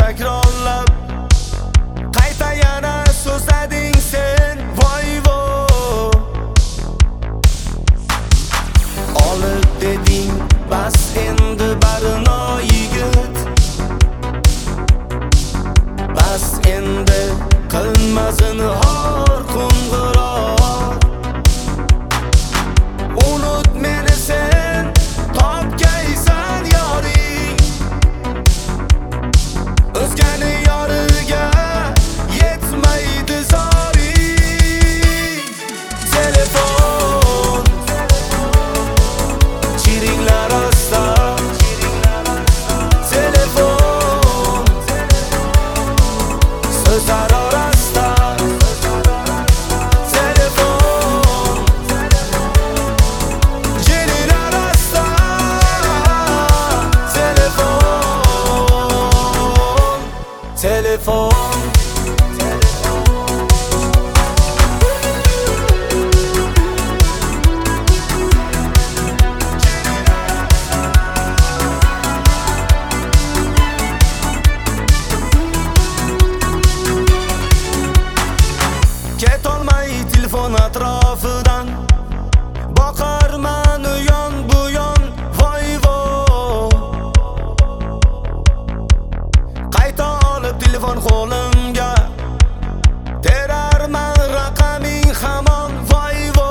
takrorlab qayta yana so'zlading sen. Voy vo olib deding bas endi barno yigit, bas endi qilma zinhor qo'ng'iroq. Unut meni sen topgaysan yoring, o'zgani yoriga yetmaydi zoring. Telefon chiringlar asta, telefon so'zlar orasida, telefon chiringlar asta, telefon. Ketolmay telefon atrofidan boqarman u yon bu yon. Voy vo qayta olib telefon qo'limga terarman raqaming hamon. Voy vo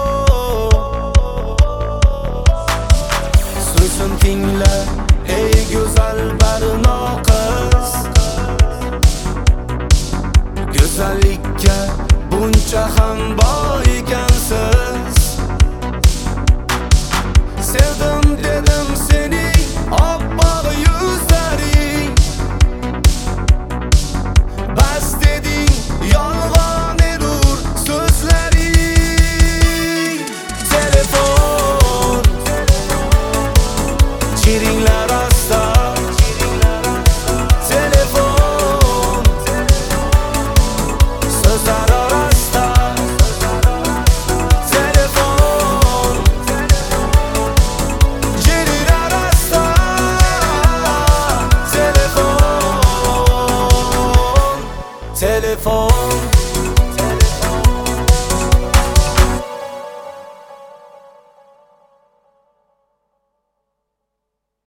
so'zim tingla ey go'zal barno qiz, go'zallikka buncha ham